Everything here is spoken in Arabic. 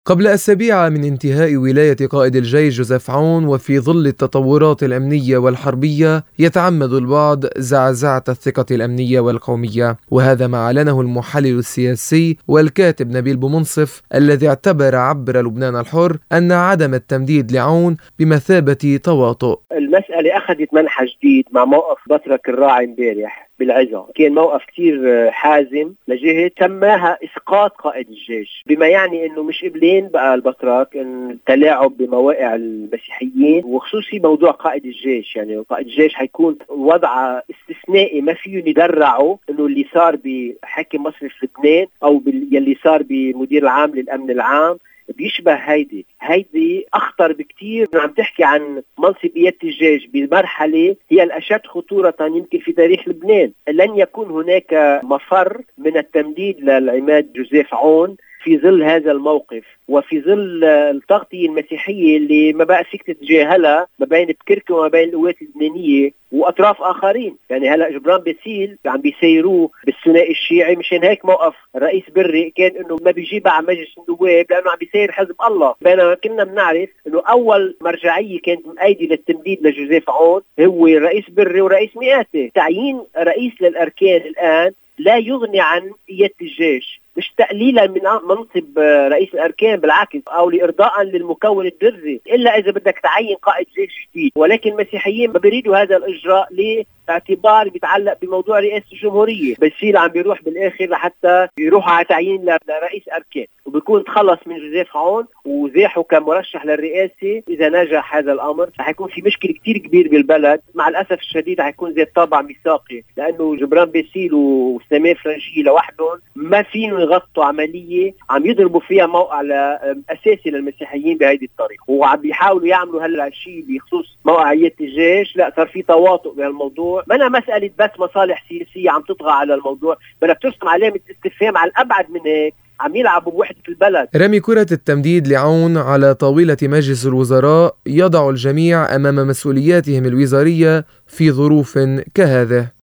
قبل أسابيع من انتهاء ولاية قائد الجيش جوزيف عون، وفي ظل التطورات الأمنية والحربية، يتعمد البعض زعزعة الثقة الأمنية والقومية، وهذا ما أعلنه المحلل السياسي والكاتب نبيل بومنصف، الذي اعتبر عبر لبنان الحر أن عدم التمديد لعون بمثابة تواطؤ. المسألة أخذت منحى جديد مع موقف بطرك الراعي امبارح بالعزة. كان موقف كتير حازم لجهة سماها إسقاط قائد الجيش، بما يعني أنه مش قبلين بقى البطرك أن التلاعب بمواقع المسيحيين، وخصوصي موضوع قائد الجيش. يعني قائد الجيش حيكون وضع استثنائي ما فيه ندرعه أنه اللي صار بحاكم مصرف لبنان أو يلي صار بمدير العام للأمن العام بيشبه هيدي أخطر بكتير. عم تحكي عن منصب قيادة الجيش بمرحلة هي الأشد خطورة يمكن في تاريخ لبنان. لن يكون هناك مفر من التمديد للعماد جوزيف عون في ظل هذا الموقف، وفي ظل التغطية المسيحية اللي ما بقى فيك تتجاهلها ما بين بكركي وما بين القوات اللبنانية وأطراف آخرين. يعني هلأ جبران باسيل عم بيسيروه بالثنائي الشيعي، مشان هيك موقف الرئيس بري كان إنه ما بيجيبها على مجلس النواب لأنه عم بيسير حزب الله. بينما كنا بنعرف إنه أول مرجعية كانت مؤيدة للتمديد لجوزيف عون هو الرئيس بري ورئيس مئاتي. تعيين رئيس للأركان الآن لا يغني عن قيادة الجيش، مش تقليلا من منصب رئيس الأركان، بالعكس، أو لإرضاء للمكون الدرزي، إلا إذا بدك تعين قائد جيش جديد. ولكن المسيحيين ما بيريدوا هذا الإجراء لاعتبار بيتعلق بموضوع رئاسة الجمهورية. بسيل عم بيروح بالآخر لحتى يروح على تعيين لرئيس أركان، وبيكون تخلص من جوزيف عون وزاحه كمرشح للرئاسة. إذا نجح هذا الأمر رح يكون في مشكلة كتير كبير بالبلد. مع الأسف الشديد رح يكون ذات طابع ميثاقي، لأنه جبران باسيل وسامي فرنجي لوحدهم ما فيهم يغطوا عملية عم يضربوا فيها موقع أساسي للمسيحيين بهذه الطريقة. وعم بيحاولوا يعملوا هلا شيء بخصوص موقعية الجيش. لا، صار في تواطؤ بهالموضوع. ما أنا مسألة بس مصالح سياسية عم تطغى على الموضوع، بدك ترسم علامة استفهام على الأبعد من هيك. عم يلعبوا بوحدة البلد. رمي كرة التمديد لعون على طاولة مجلس الوزراء يضع الجميع أمام مسؤولياتهم الوزارية في ظروف كهذه.